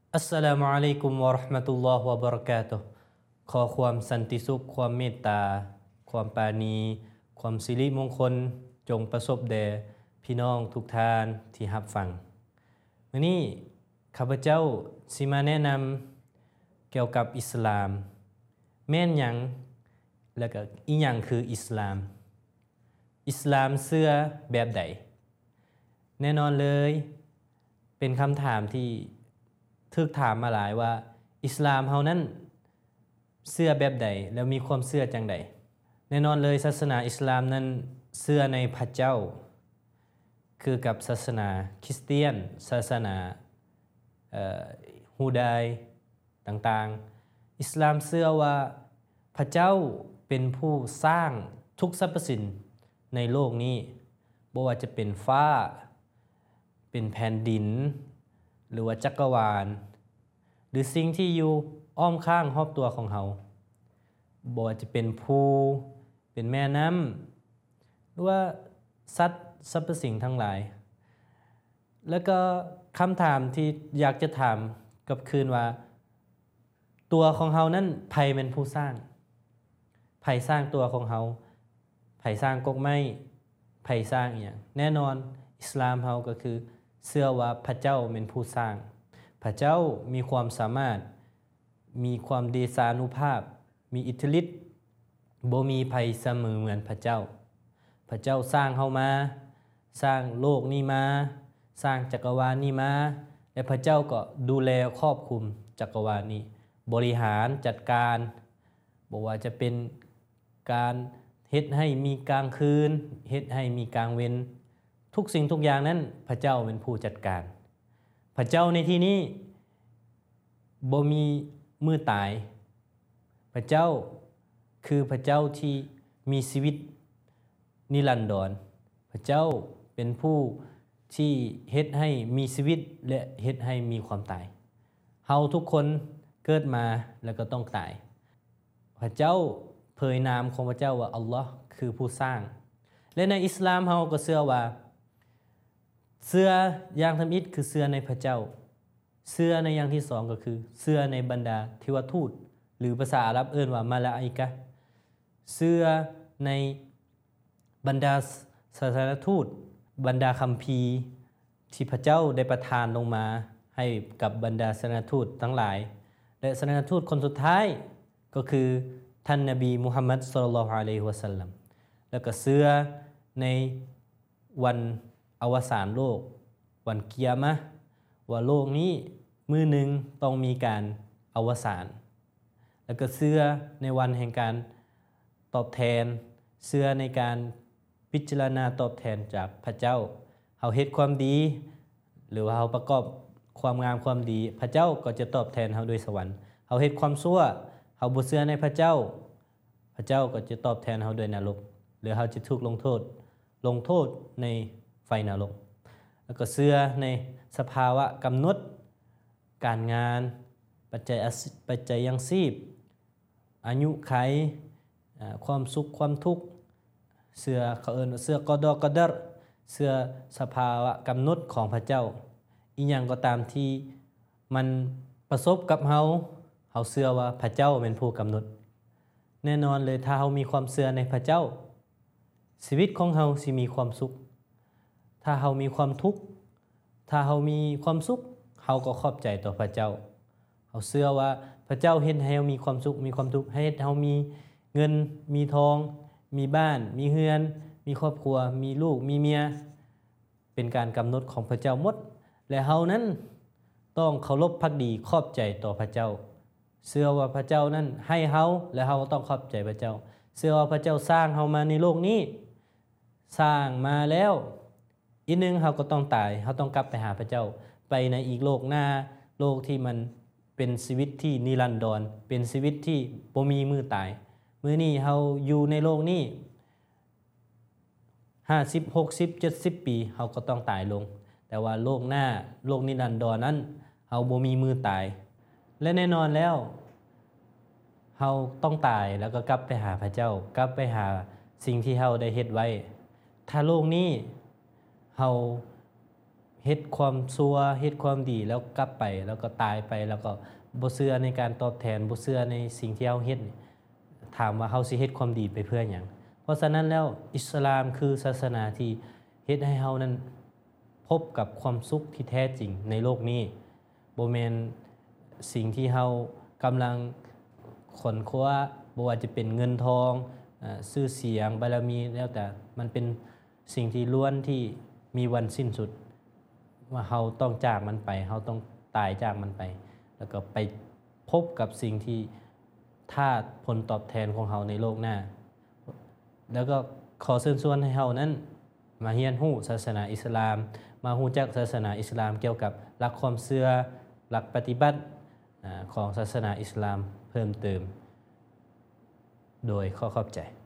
อัสสลามุอะลัยกุมวะเราะห์มะตุลลอฮ์วะบะเราะกาตุฮ์ขอความสันติสุขความเมตตาความปราณีความสิริมงคลจงประสบแด่พี่น้องทุกท่านที่รับฟังมื้อนี้ข้าพเจ้าสิมาแนะนำเกี่ยวกับอิสลามแม่นหยังแล้วก็อีหยังคืออิสลามเชื่อแบบใดแน่นอนเลยเป็นคำถามที่ถูกถามมาหลายว่าอิสลามเฮานั้นเชื่อแบบใดแล้วมีความเชื่อจังใดแน่นอนเลยศาสนาอิสลามนั้นเชื่อในพระเจ้าคือกับศาสนาคริสเตียนศาสนาฮูดายต่างๆอิสลามเชื่อว่าพระเจ้าเป็นผู้สร้างทุกสรรพสิ่งในโลกนี้บ่ว่าจะเป็นฟ้าเป็นแผ่นดินหรือว่าจักรวาลหรือสิ่งที่อยู่อ้อมข้างรอบตัวของเราบ่ว่าจะเป็นภูเป็นแม่น้ำหรือว่าสัตว์สรรพสิ่งทั้งหลายแล้วก็คำถามที่อยากจะถามกับคืนว่าตัวของเรานั้นไผเป็นผู้สร้างไผสร้างตัวของเราไผสร้างกกไม้ไผสร้างอีหยังแน่นอนอิสลามเราก็คือเชื่อว่าพระเจ้าเป็นผู้สร้างพระเจ้ามีความสามารถมีความเดชานุภาพมีอิทธิฤทธิ์บ่มีไผเสมอเหมือนพระเจ้าพระเจ้าสร้างเฮามาสร้างโลกนี้มาสร้างจักรวาลนี้มาและพระเจ้าก็ดูแลครอบคลุมจักรวาลนี้บริหารจัดการบ่ว่าจะเป็นการเฮ็ดให้มีกลางคืนเฮ็ดให้มีกลางเว้นทุกสิ่งทุกอย่างนั้นพระเจ้าเป็นผู้จัดการพระเจ้าในที่นี้บ่มีมือตายพระเจ้าคือพระเจ้าที่มีชีวิตนิรันดรพระเจ้าเป็นผู้ที่เฮ็ดให้มีชีวิตและเฮ็ดให้มีความตายเฮาทุกคนเกิดมาแล้วก็ต้องตายพระเจ้าเผยนามของพระเจ้าว่าอัลลอฮ์คือผู้สร้างและในอิสลามเฮาก็เชื่อว่าเชื่ออย่างทำอิฐคือเชื่อในพระเจ้าเชื่อในอย่างที่สองก็คือเชื่อในบรรดาเทวทูตหรือภาษาอาหรับเอิ้นว่ามาลาอิกะห์เชื่อในบรรดาศาสนทูตบรรดาคัมภีร์ที่พระเจ้าได้ประทานลงมาให้กับบรรดาศาสนทูตทั้งหลายและศาสนทูตคนสุดท้ายก็คือท่านนบีมุฮัมมัดศ็อลลัลลอฮุอะลัยฮิวะซัลลัมแล้วก็เชื่อในวันอวสานโลกวันกิยามะห์ว่าโลกนี้มื้อหนึ่งต้องมีการอวสานแล้วก็เชื่อในวันแห่งการตอบแทนเชื่อในการพิจารณาตอบแทนจากพระเจ้าเฮาเฮ็ดความดีหรือว่าเฮาประกอบความงามความดีพระเจ้าก็จะตอบแทนเฮาด้วยสวรรค์เฮาเฮ็ดความชั่วเฮาบ่เชื่อในพระเจ้าพระเจ้าก็จะตอบแทนเฮาด้วยนรกหรือเฮาจะถูกลงโทษในไฟนรกแล้วก็เชื่อในสภาวะกำหนดการงานปัจจัยยังชีพอายุขัยความสุขความทุกข์เชื่อเขาเอิ้นว่าเชื่อกอฎอกอดัรเชื่อสภาวะกำหนดของพระเจ้าอีหยังก็ตามที่มันประสบกับเฮาเชื่อว่าพระเจ้าเป็นผู้กำหนดแน่นอนเลยถ้าเฮามีความเชื่อในพระเจ้าชีวิตของเฮาสิมีความสุขถ้าเฮามีความทุกข์ถ้าเฮามีความสุขเฮาก็ขอบใจต่อพระเจ้าเฮาเชื่อว่าพระเจ้าเฮ็ดให้เฮามีความสุขมีความทุกข์ให้เฮามีเงินมีทองมีบ้านมีเรือนมีครอบครัวมีลูกมีเมียเป็นการกำหนดของพระเจ้าหมดและเฮานั้นต้องเคารพภักดีขอบใจต่อพระเจ้าเชื่อว่าพระเจ้านั้นให้เฮาและเฮาต้องขอบใจพระเจ้าเชื่อว่าพระเจ้าสร้างเฮามาในโลกนี้สร้างมาแล้วอีกนึงเฮาก็ต้องตายเฮาต้องกลับไปหาพระเจ้าไปในอีกโลกหน้าโลกที่มันเป็นชีวิตที่นิรันดรเป็นชีวิตที่บ่มีมื้อตายมื้อนี้เฮาอยู่ในโลกนี้50 60 70ปีเฮาก็ต้องตายลงแต่ว่าโลกหน้าโลกนิรันดรนั้นเฮาบ่มีมื้อตายและแน่นอนแล้วเฮาต้องตายแล้วก็กลับไปหาพระเจ้ากลับไปหาสิ่งที่เฮาได้เฮ็ดไว้ถ้าโลกนี้เฮาเฮ็ดความชั่วเฮ็ดความดีแล้วกลับไปแล้วก็ตายไปแล้วก็บ่เชื่อในการตอบแทนบ่เชื่อในสิ่งที่เฮาเฮ็ดถามว่าเฮาสิเฮ็ดความดีไปเพื่อหยังเพราะฉะนั้นแล้วอิสลามคือศาสนาที่เฮ็ดให้เฮานั้นพบกับความสุขที่แท้จริงในโลกนี้บ่แม่นสิ่งที่เฮากำลังขนคว้าบ่ว่าจะเป็นเงินทองชื่อเสียงบารมีแล้วแต่มันเป็นสิ่งที่ล้วนที่มีวันสิ้นสุดว่าเฮาต้องจากมันไปเฮาต้องตายจากมันไปแล้วก็ไปพบกับสิ่งที่ถ้าผลตอบแทนของเฮาในโลกหน้าแล้วก็ขอเชิญชวนให้เฮานั้นมาเรียนรู้ศาสนาอิสลามมารู้จักศาสนาอิสลามเกี่ยวกับหลักความเชื่อหลักปฏิบัติของศาสนาอิสลามเพิ่มเติมโดยขอขอบใจ